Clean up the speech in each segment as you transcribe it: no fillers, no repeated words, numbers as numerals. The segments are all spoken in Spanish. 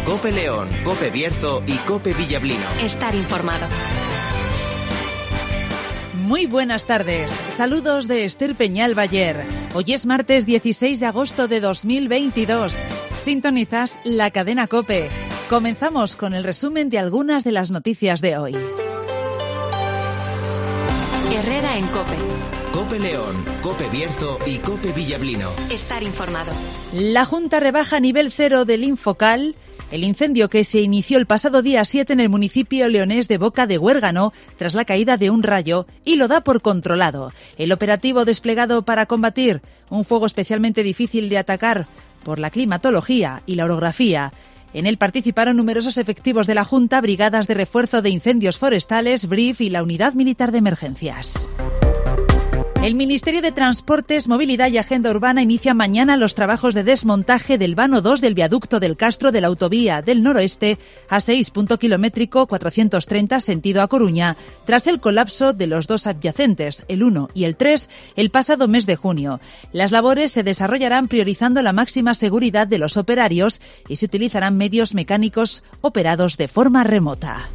COPE León, COPE Bierzo y COPE Villablino. Estar informado. Muy buenas tardes. Saludos de Esther Peñal Bayer. Hoy es martes 16 de agosto de 2022. Sintonizas la cadena COPE. Comenzamos con el resumen de algunas de las noticias de hoy. Herrera en COPE. COPE León, COPE Bierzo y COPE Villablino. Estar informado. La Junta rebaja nivel 0 del Infocal el incendio que se inició el pasado día 7 en el municipio leonés de Boca de Huérgano tras la caída de un rayo y lo da por controlado. El operativo desplegado para combatir un fuego especialmente difícil de atacar por la climatología y la orografía. En él participaron numerosos efectivos de la Junta, brigadas de refuerzo de incendios forestales, BRIF y la Unidad Militar de Emergencias. El Ministerio de Transportes, Movilidad y Agenda Urbana inicia mañana los trabajos de desmontaje del vano 2 del viaducto del Castro de la autovía del noroeste A6, punto kilométrico 430 sentido a Coruña, tras el colapso de los dos adyacentes, el 1 y el 3, el pasado mes de junio. Las labores se desarrollarán priorizando la máxima seguridad de los operarios y se utilizarán medios mecánicos operados de forma remota.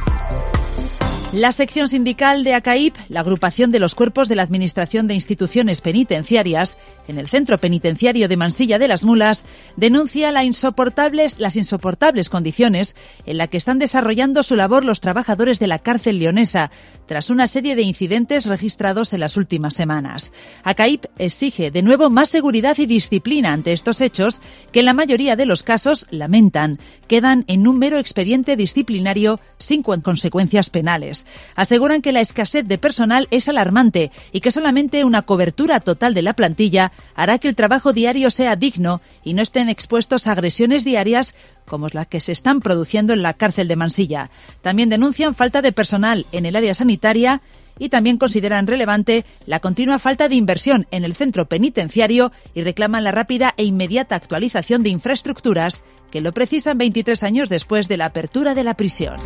La sección sindical de ACAIP, la agrupación de los cuerpos de la Administración de Instituciones Penitenciarias, en el Centro Penitenciario de Mansilla de las Mulas, denuncia las insoportables condiciones en las que están desarrollando su labor los trabajadores de la cárcel leonesa, tras una serie de incidentes registrados en las últimas semanas. ACAIP exige de nuevo más seguridad y disciplina ante estos hechos que en la mayoría de los casos, lamentan, quedan en un mero expediente disciplinario sin consecuencias penales. Aseguran que la escasez de personal es alarmante y que solamente una cobertura total de la plantilla hará que el trabajo diario sea digno y no estén expuestos a agresiones diarias como las que se están produciendo en la cárcel de Mansilla. También denuncian falta de personal en el área sanitaria y también consideran relevante la continua falta de inversión en el centro penitenciario y reclaman la rápida e inmediata actualización de infraestructuras que lo precisan 23 años después de la apertura de la prisión.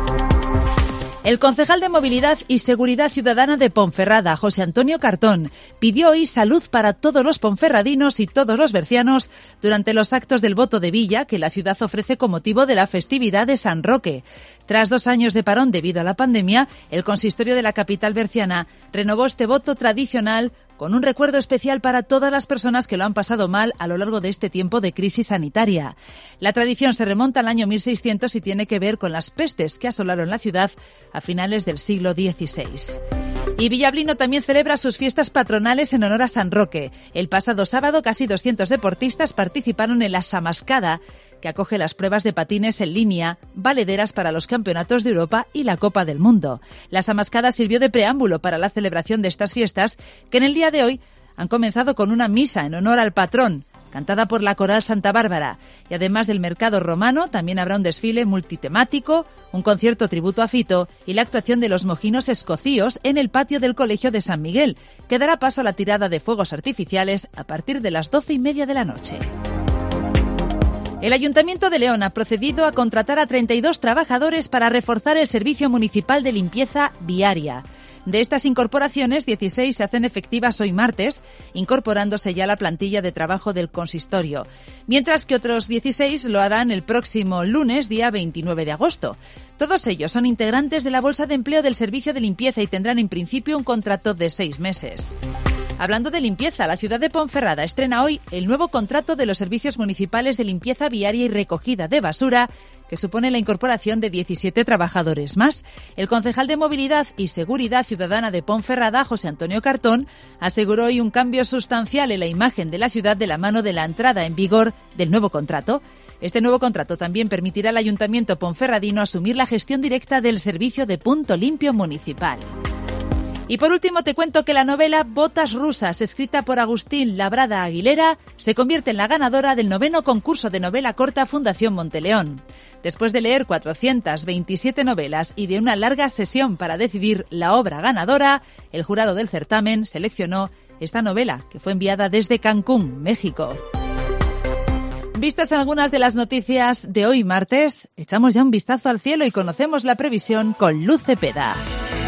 El concejal de Movilidad y Seguridad Ciudadana de Ponferrada, José Antonio Cartón, pidió hoy salud para todos los ponferradinos y todos los bercianos durante los actos del voto de Villa que la ciudad ofrece con motivo de la festividad de San Roque. Tras 2 años de parón debido a la pandemia, el consistorio de la capital berciana renovó este voto tradicional con un recuerdo especial para todas las personas que lo han pasado mal a lo largo de este tiempo de crisis sanitaria. La tradición se remonta al año 1600 y tiene que ver con las pestes que asolaron la ciudad a finales del siglo XVI. Y Villablino también celebra sus fiestas patronales en honor a San Roque. El pasado sábado, casi 200 deportistas participaron en la Samascada, que acoge las pruebas de patines en línea, valederas para los campeonatos de Europa y la Copa del Mundo. La Samascada sirvió de preámbulo para la celebración de estas fiestas, que en el día de hoy han comenzado con una misa en honor al patrón, cantada por la Coral Santa Bárbara. Y además del mercado romano, también habrá un desfile multitemático, un concierto tributo a Fito y la actuación de los mojinos escocíos en el patio del Colegio de San Miguel, que dará paso a la tirada de fuegos artificiales a partir de las 12:30 de la noche. El Ayuntamiento de León ha procedido a contratar a 32 trabajadores para reforzar el servicio municipal de limpieza viaria. De estas incorporaciones, 16 se hacen efectivas hoy martes, incorporándose ya a la plantilla de trabajo del consistorio, mientras que otros 16 lo harán el próximo lunes, día 29 de agosto. Todos ellos son integrantes de la bolsa de empleo del servicio de limpieza y tendrán en principio un contrato de 6 meses. Hablando de limpieza, la ciudad de Ponferrada estrena hoy el nuevo contrato de los servicios municipales de limpieza viaria y recogida de basura, que supone la incorporación de 17 trabajadores más. El concejal de Movilidad y Seguridad Ciudadana de Ponferrada, José Antonio Cartón, aseguró hoy un cambio sustancial en la imagen de la ciudad de la mano de la entrada en vigor del nuevo contrato. Este nuevo contrato también permitirá al Ayuntamiento ponferradino asumir la gestión directa del servicio de punto limpio municipal. Y por último te cuento que la novela Botas rusas, escrita por Agustín Labrada Aguilera, se convierte en la ganadora del 9º concurso de novela corta Fundación Monteleón. Después de leer 427 novelas y de una larga sesión para decidir la obra ganadora, el jurado del certamen seleccionó esta novela, que fue enviada desde Cancún, México. Vistas algunas de las noticias de hoy martes, echamos ya un vistazo al cielo y conocemos la previsión con Luz Cepeda.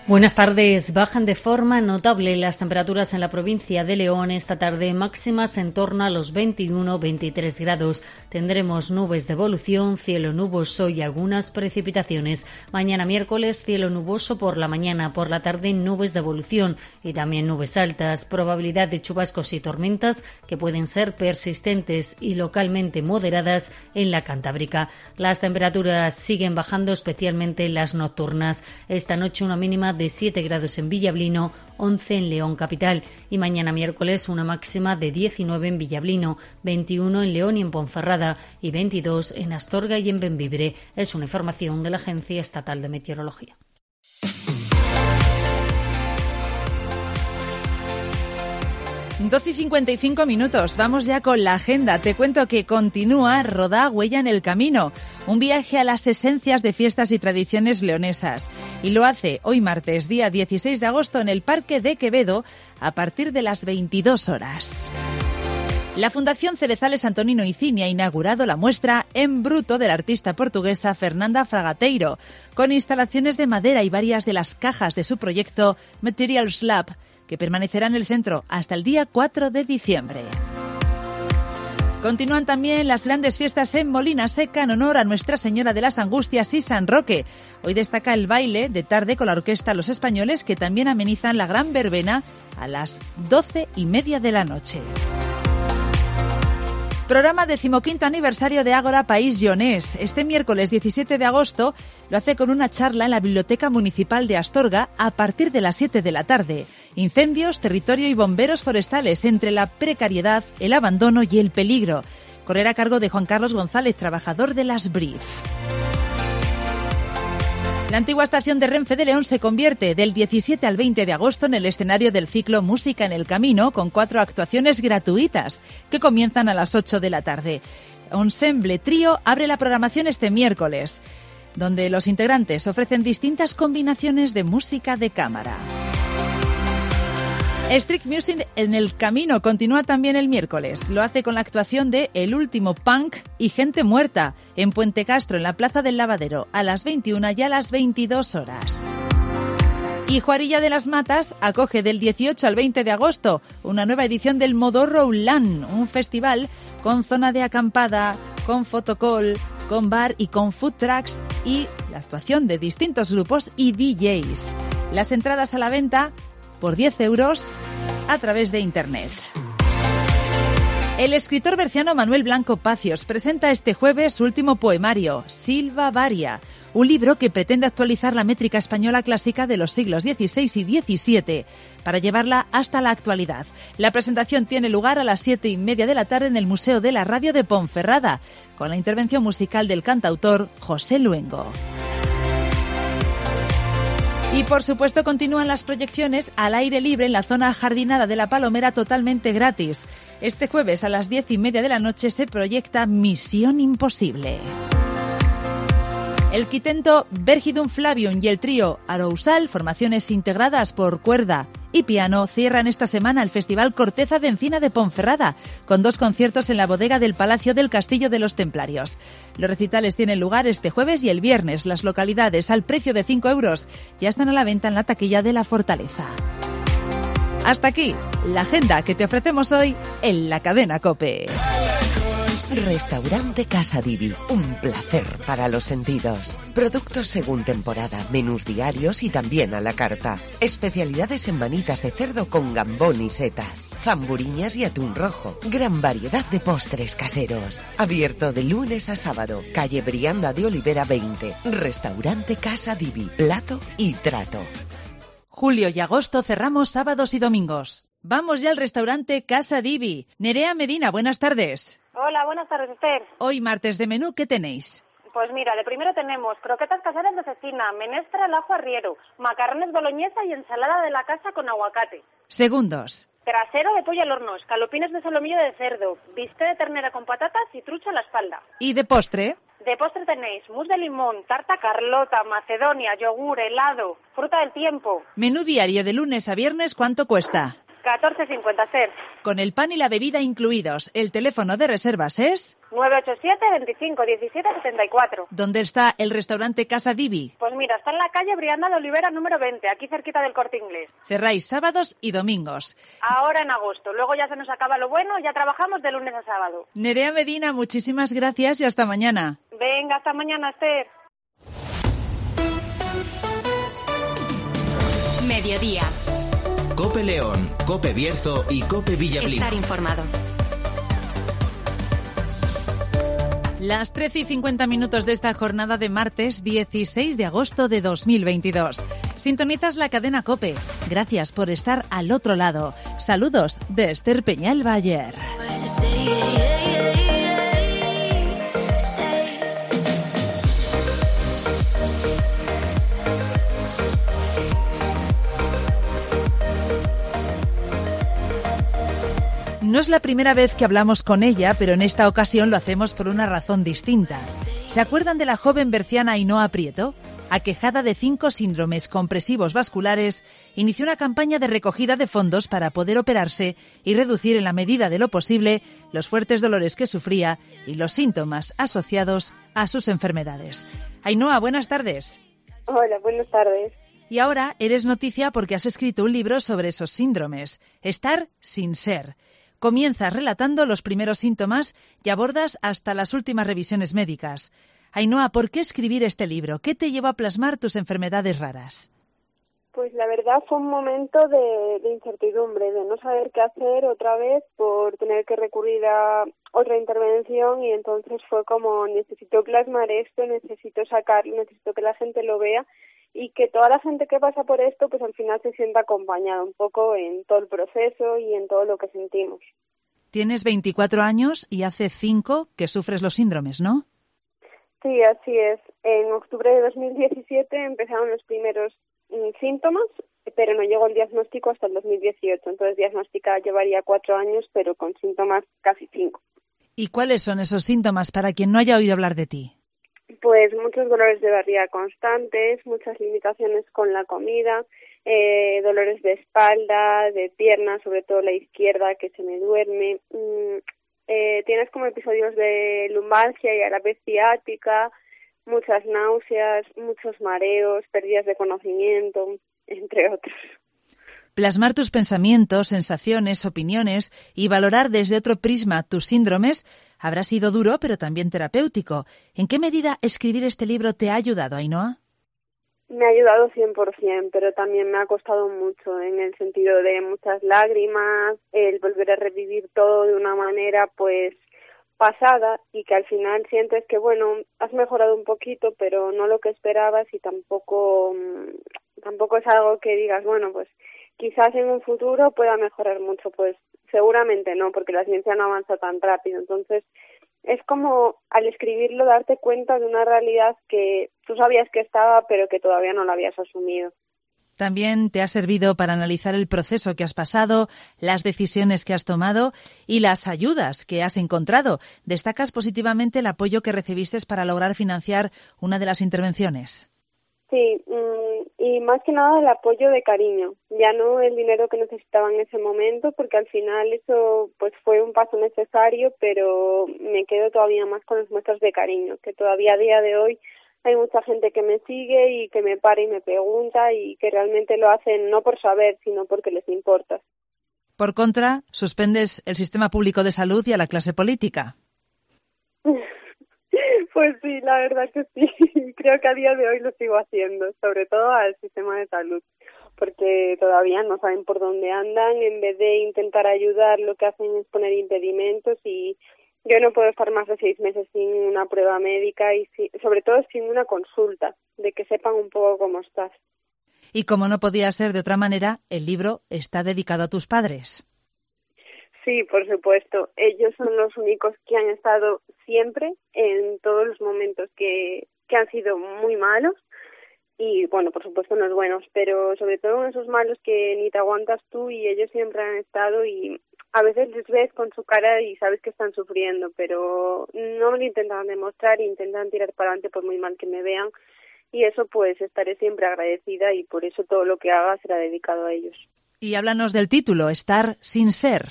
Buenas tardes. Bajan de forma notable las temperaturas en la provincia de León esta tarde, máximas en torno a los 21-23 grados. Tendremos nubes de evolución, cielo nuboso y algunas precipitaciones. Mañana miércoles, cielo nuboso por la mañana, por la tarde nubes de evolución y también nubes altas. Probabilidad de chubascos y tormentas que pueden ser persistentes y localmente moderadas en la Cantábrica. Las temperaturas siguen bajando, especialmente las nocturnas. Esta noche una mínima de 7 grados en Villablino, 11 en León capital y mañana miércoles una máxima de 19 en Villablino, 21 en León y en Ponferrada y 22 en Astorga y en Bembibre. Es una información de la Agencia Estatal de Meteorología. Doce y 55 minutos. Vamos ya con la agenda. Te cuento que continúa Rodá Huella en el Camino, un viaje a las esencias de fiestas y tradiciones leonesas. Y lo hace hoy martes, día 16 de agosto, en el Parque de Quevedo, a partir de las 22 horas. La Fundación Cerezales Antonino Icini ha inaugurado la muestra En Bruto de la artista portuguesa Fernanda Fragateiro, con instalaciones de madera y varias de las cajas de su proyecto Materials Lab, que permanecerá en el centro hasta el día 4 de diciembre. Continúan también las grandes fiestas en Molina Seca en honor a Nuestra Señora de las Angustias y San Roque. Hoy destaca el baile de tarde con la orquesta Los Españoles, que también amenizan la gran verbena a las 12:30 de la noche. Programa 15º aniversario de Ágora País Lleonés. Este miércoles 17 de agosto lo hace con una charla en la Biblioteca Municipal de Astorga a partir de las 7 de la tarde. Incendios, territorio y bomberos forestales entre la precariedad, el abandono y el peligro. Correrá a cargo de Juan Carlos González, trabajador de las Brief. La antigua estación de Renfe de León se convierte del 17 al 20 de agosto en el escenario del ciclo Música en el Camino, con 4 actuaciones gratuitas que comienzan a las 8 de la tarde. Ensemble Trío abre la programación este miércoles, donde los integrantes ofrecen distintas combinaciones de música de cámara. Street Music en el Camino continúa también el miércoles. Lo hace con la actuación de El Último Punk y Gente Muerta en Puente Castro, en la Plaza del Lavadero, a las 21 y a las 22 horas. Y Juarilla de las Matas acoge del 18 al 20 de agosto una nueva edición del Modorro Land, un festival con zona de acampada, con fotocall, con bar y con food trucks y la actuación de distintos grupos y DJs. Las entradas a la venta por 10 euros a través de Internet. El escritor berciano Manuel Blanco Pacios presenta este jueves su último poemario, Silva Varia, un libro que pretende actualizar la métrica española clásica de los siglos XVI y XVII para llevarla hasta la actualidad. La presentación tiene lugar a las 7:30 de la tarde en el Museo de la Radio de Ponferrada, con la intervención musical del cantautor José Luengo. Y por supuesto continúan las proyecciones al aire libre en la zona ajardinada de La Palomera totalmente gratis. Este jueves a las 10:30 de la noche se proyecta Misión Imposible. El quinteto Vergidum Flavium y el trío Arousal, formaciones integradas por cuerda y piano, cierran esta semana el Festival Corteza de Encina de Ponferrada, con 2 conciertos en la bodega del Palacio del Castillo de los Templarios. Los recitales tienen lugar este jueves y el viernes. Las localidades, al precio de 5 euros, ya están a la venta en la taquilla de la Fortaleza. Hasta aquí la agenda que te ofrecemos hoy en la cadena COPE. Restaurante Casa Divi, un placer para los sentidos. Productos según temporada, menús diarios y también a la carta. Especialidades en manitas de cerdo con gambón y setas, zamburiñas y atún rojo. Gran variedad de postres caseros. Abierto de lunes a sábado. Calle Brianda de Olivera 20. Restaurante Casa Divi, plato y trato. Julio y agosto cerramos sábados y domingos. Vamos ya al restaurante Casa Divi. Nerea Medina, buenas tardes. Hola, buenas tardes, Esther. Hoy martes de menú, ¿qué tenéis? Pues mira, de primero tenemos croquetas caseras de cecina, menestra al ajo arriero, macarrones boloñesa y ensalada de la casa con aguacate. Segundos. Trasero de pollo al horno, escalopines de solomillo de cerdo, bistec de ternera con patatas y trucha a la espalda. ¿Y de postre? De postre tenéis mousse de limón, tarta carlota, macedonia, yogur, helado, fruta del tiempo. Menú diario de lunes a viernes, ¿cuánto cuesta? 14,50 ser. Con el pan y la bebida incluidos. El teléfono de reservas es 987 25 17 74. ¿Dónde está el restaurante Casa Divi? Pues mira, está en la calle Brianda de Olivera número 20, aquí cerquita del Corte Inglés. Cerráis sábados y domingos. Ahora en agosto, luego ya se nos acaba lo bueno, ya trabajamos de lunes a sábado. Nerea Medina, muchísimas gracias y hasta mañana. Venga, hasta mañana, Esther. Mediodía. Cope León, Cope Bierzo y Cope Villablino. Estar informado. Las 13:50 de esta jornada de martes 16 de agosto de 2022. Sintonizas la cadena COPE. Gracias por estar al otro lado. Saludos de Esther Peñal Bayer. No es la primera vez que hablamos con ella, pero en esta ocasión lo hacemos por una razón distinta. ¿Se acuerdan de la joven berciana Ainhoa Prieto? Aquejada de 5 síndromes compresivos vasculares, inició una campaña de recogida de fondos para poder operarse y reducir en la medida de lo posible los fuertes dolores que sufría y los síntomas asociados a sus enfermedades. Ainhoa, buenas tardes. Hola, buenas tardes. Y ahora eres noticia porque has escrito un libro sobre esos síndromes, Estar sin ser. Comienzas relatando los primeros síntomas y abordas hasta las últimas revisiones médicas. Ainhoa, ¿por qué escribir este libro? ¿Qué te llevó a plasmar tus enfermedades raras? Pues la verdad fue un momento de incertidumbre, de no saber qué hacer otra vez por tener que recurrir a otra intervención, y entonces fue como necesito plasmar esto, necesito sacarlo, necesito que la gente lo vea y que toda la gente que pasa por esto pues al final se sienta acompañada un poco en todo el proceso y en todo lo que sentimos. Tienes 24 años y hace 5 que sufres los síndromes, ¿no? Sí, así es. En octubre de 2017 empezaron los primeros síntomas, pero no llegó el diagnóstico hasta el 2018. Entonces diagnosticada llevaría 4 años, pero con síntomas casi 5. ¿Y cuáles son esos síntomas para quien no haya oído hablar de ti? Pues muchos dolores de barriga constantes, muchas limitaciones con la comida, dolores de espalda, de pierna, sobre todo la izquierda, que se me duerme. Tienes como episodios de lumbalgia y a la vez ciática, muchas náuseas, muchos mareos, pérdidas de conocimiento, entre otros. Plasmar tus pensamientos, sensaciones, opiniones y valorar desde otro prisma tus síndromes habrá sido duro, pero también terapéutico. ¿En qué medida escribir este libro te ha ayudado, Ainhoa? Me ha ayudado 100%, pero también me ha costado mucho, en el sentido de muchas lágrimas, el volver a revivir todo de una manera pues pasada, y que al final sientes que bueno, has mejorado un poquito, pero no lo que esperabas, y tampoco es algo que digas, bueno, pues quizás en un futuro pueda mejorar mucho. Pues seguramente no, porque la ciencia no avanza tan rápido. Entonces es como al escribirlo darte cuenta de una realidad que tú sabías que estaba, pero que todavía no la habías asumido. También te ha servido para analizar el proceso que has pasado, las decisiones que has tomado y las ayudas que has encontrado. Destacas positivamente el apoyo que recibiste para lograr financiar una de las intervenciones. Sí, y más que nada el apoyo de cariño, ya no el dinero que necesitaba en ese momento, porque al final eso pues fue un paso necesario, pero me quedo todavía más con las muestras de cariño, que todavía a día de hoy hay mucha gente que me sigue y que me para y me pregunta, y que realmente lo hacen no por saber, sino porque les importa. Por contra, suspendes el sistema público de salud y a la clase política. Pues sí, la verdad que sí. Creo que a día de hoy lo sigo haciendo, sobre todo al sistema de salud, porque todavía no saben por dónde andan. En vez de intentar ayudar, lo que hacen es poner impedimentos, y yo no puedo estar más de 6 meses sin una prueba médica y sobre todo sin una consulta, de que sepan un poco cómo estás. Y como no podía ser de otra manera, el libro está dedicado a tus padres. Sí, por supuesto. Ellos son los únicos que han estado siempre en todos los momentos que han sido muy malos, y bueno, por supuesto en los buenos, pero sobre todo en esos malos que ni te aguantas tú, y ellos siempre han estado, y a veces les ves con su cara y sabes que están sufriendo, pero no me lo intentan demostrar, intentan tirar para adelante por muy mal que me vean, y eso pues estaré siempre agradecida, y por eso todo lo que haga será dedicado a ellos. Y háblanos del título, Estar sin ser.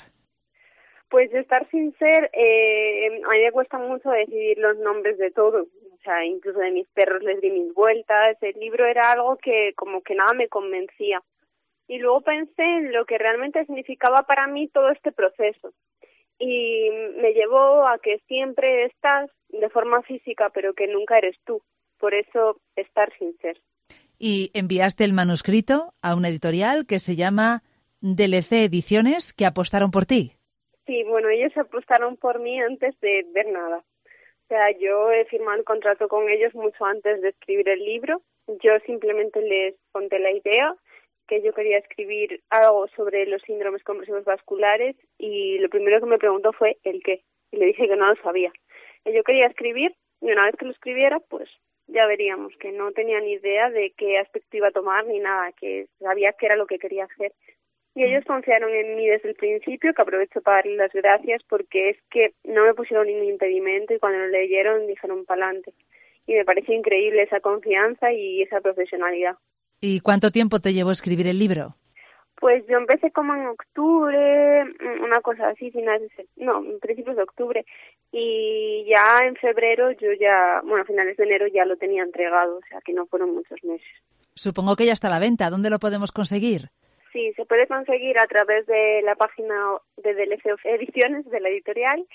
Pues estar sin ser, a mí me cuesta mucho decidir los nombres de todo. O sea, incluso de mis perros les di mis vueltas. El libro era algo que como que nada me convencía. Y luego pensé en lo que realmente significaba para mí todo este proceso. Y me llevó a que siempre estás de forma física, pero que nunca eres tú. Por eso, estar sin ser. Y enviaste el manuscrito a una editorial que se llama DLC Ediciones, que apostaron por ti. Sí, bueno, ellos apostaron por mí antes de ver nada. O sea, yo he firmado el contrato con ellos mucho antes de escribir el libro. Yo simplemente les conté la idea, que yo quería escribir algo sobre los síndromes comprensivos vasculares, y lo primero que me preguntó fue el qué. Y le dije que no lo sabía. Y yo quería escribir, y una vez que lo escribiera, pues ya veríamos, que no tenía ni idea de qué aspecto iba a tomar ni nada, que sabía que era lo que quería hacer. Y ellos confiaron en mí desde el principio, que aprovecho para darles las gracias, porque es que no me pusieron ningún impedimento y cuando lo leyeron dijeron pa'lante. Y me parece increíble esa confianza y esa profesionalidad. ¿Y cuánto tiempo te llevó escribir el libro? Pues yo empecé como en octubre, una cosa así, en principios de octubre, y ya en febrero a finales de enero ya lo tenía entregado, o sea que no fueron muchos meses. Supongo que ya está a la venta. ¿Dónde lo podemos conseguir? Sí, se puede conseguir a través de la página de DLC Ediciones, de la editorial,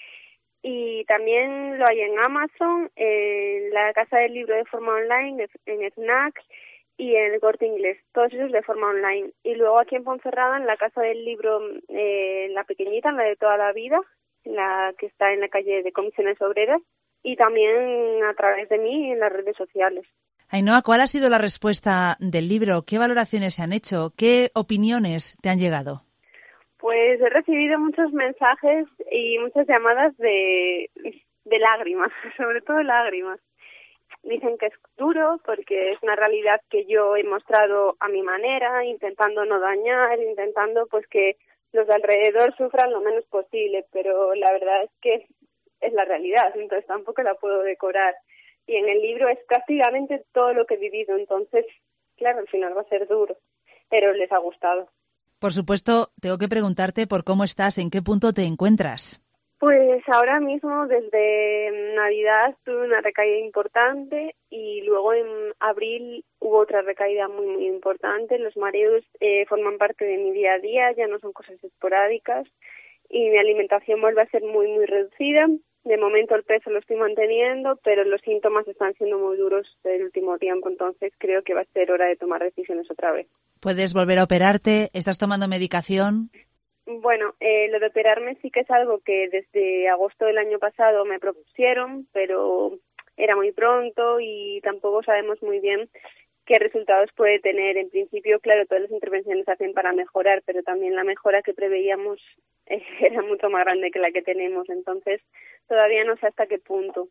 y también lo hay en Amazon, en la Casa del Libro de forma online, en Snacks, y en el Corte Inglés, todos esos de forma online. Y luego aquí en Ponferrada, en la Casa del Libro, la pequeñita, la de toda la vida, la que está en la calle de Comisiones Obreras, y también a través de mí en las redes sociales. Ainhoa, ¿cuál ha sido la respuesta del libro? ¿Qué valoraciones se han hecho? ¿Qué opiniones te han llegado? Pues he recibido muchos mensajes y muchas llamadas de lágrimas, sobre todo lágrimas. Dicen que es duro porque es una realidad que yo he mostrado a mi manera, intentando no dañar, intentando pues que los de alrededor sufran lo menos posible, pero la verdad es que es la realidad, entonces tampoco la puedo decorar. Y en el libro es prácticamente todo lo que he vivido, entonces, claro, al final va a ser duro, pero les ha gustado. Por supuesto, tengo que preguntarte por cómo estás, en qué punto te encuentras. Pues ahora mismo, desde Navidad, tuve una recaída importante y luego en abril hubo otra recaída muy, muy importante. Los mareos forman parte de mi día a día, ya no son cosas esporádicas y mi alimentación vuelve a ser muy, muy reducida. De momento el peso lo estoy manteniendo, pero los síntomas están siendo muy duros el último tiempo, entonces creo que va a ser hora de tomar decisiones otra vez. ¿Puedes volver a operarte? ¿Estás tomando medicación? Bueno, lo de operarme sí que es algo que desde agosto del año pasado me propusieron, pero era muy pronto y tampoco sabemos muy bien qué resultados puede tener. En principio, claro, todas las intervenciones se hacen para mejorar, pero también la mejora que preveíamos era mucho más grande que la que tenemos, entonces todavía no sé hasta qué punto.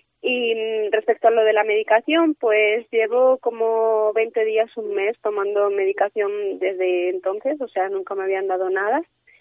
Y respecto a lo de la medicación, pues llevo como 20 días, un mes tomando medicación desde entonces, o sea, nunca me habían dado nada.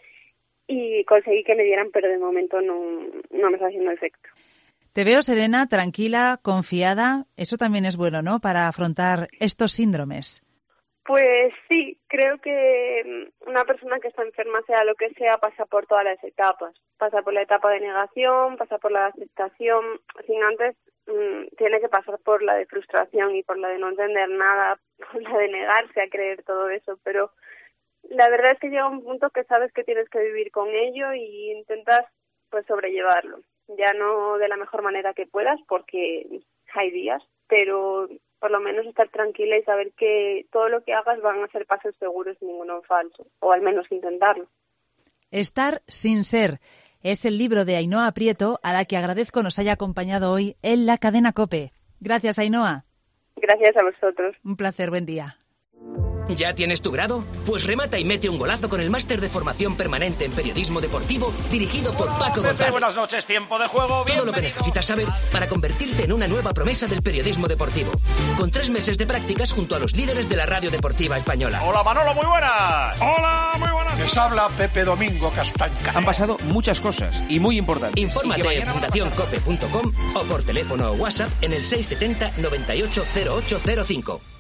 Y conseguí que me dieran, pero de momento no me está haciendo efecto. Te veo serena, tranquila, confiada. Eso también es bueno, ¿no?, para afrontar estos síndromes. Pues sí, creo que una persona que está enferma, sea lo que sea, pasa por todas las etapas. Pasa por la etapa de negación, pasa por la de aceptación, sin antes tiene que pasar por la de frustración y por la de no entender nada, por la de negarse a creer todo eso, pero la verdad es que llega un punto que sabes que tienes que vivir con ello y intentas pues sobrellevarlo. Ya no de la mejor manera que puedas porque hay días, pero por lo menos estar tranquila y saber que todo lo que hagas van a ser pasos seguros y ninguno falso, o al menos intentarlo. Estar sin ser es el libro de Ainhoa Prieto, a la que agradezco nos haya acompañado hoy en la cadena COPE. Gracias, Ainhoa. Gracias a vosotros. Un placer, buen día. ¿Ya tienes tu grado? Pues remata y mete un golazo con el máster de formación permanente en periodismo deportivo dirigido por Paco González. Buenas noches, tiempo de juego. Todo lo que necesitas saber para convertirte en una nueva promesa del periodismo deportivo. Con 3 meses de prácticas junto a los líderes de la radio deportiva española. Hola Manolo, muy buenas. Hola, muy buenas. Les habla Pepe Domingo Castaña. Han pasado muchas cosas y muy importantes. Infórmate en fundacioncope.com o por teléfono o WhatsApp en el 670 98 0805.